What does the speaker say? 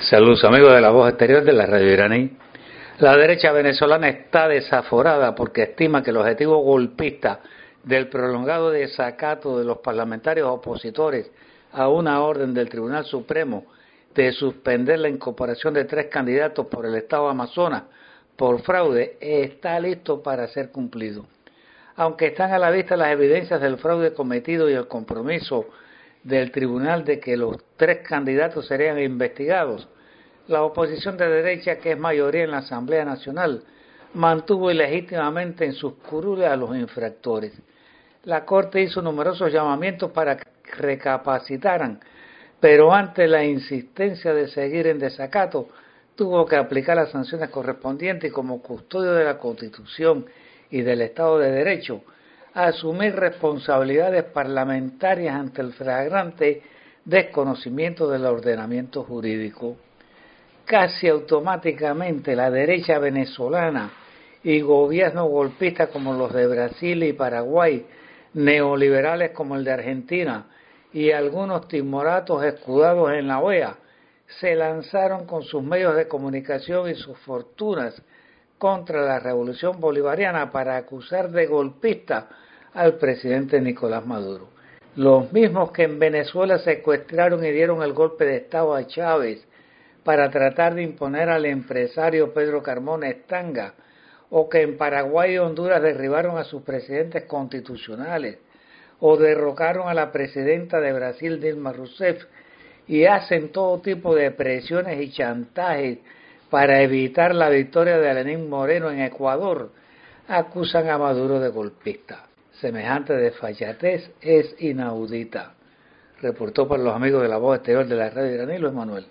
Saludos amigos de la voz exterior de la radio iraní. La derecha venezolana está desaforada porque estima que el objetivo golpista del prolongado desacato de los parlamentarios opositores a una orden del Tribunal Supremo de suspender la incorporación de 3 candidatos por el Estado Amazonas por fraude está listo para ser cumplido. Aunque están a la vista las evidencias del fraude cometido y el compromiso del tribunal de que los 3 candidatos serían investigados, la oposición de derecha, que es mayoría en la Asamblea Nacional, mantuvo ilegítimamente en sus curules a los infractores. La Corte hizo numerosos llamamientos para que recapacitaran, pero ante la insistencia de seguir en desacato, tuvo que aplicar las sanciones correspondientes y, como custodio de la Constitución y del Estado de Derecho, asumir responsabilidades parlamentarias ante el flagrante desconocimiento del ordenamiento jurídico. Casi automáticamente la derecha venezolana y gobiernos golpistas como los de Brasil y Paraguay, neoliberales como el de Argentina y algunos timoratos escudados en la OEA, se lanzaron con sus medios de comunicación y sus fortunas contra la revolución bolivariana para acusar de golpista al presidente Nicolás Maduro. Los mismos que en Venezuela secuestraron y dieron el golpe de Estado a Chávez para tratar de imponer al empresario Pedro Carmona Estanga, o que en Paraguay y Honduras derribaron a sus presidentes constitucionales, o derrocaron a la presidenta de Brasil, Dilma Rousseff, y hacen todo tipo de presiones y chantajes para evitar la victoria de Lenín Moreno en Ecuador, acusan a Maduro de golpista. Semejante desfachatez es inaudita. Reportó para los amigos de la voz exterior de la radio iraní, Luis Manuel.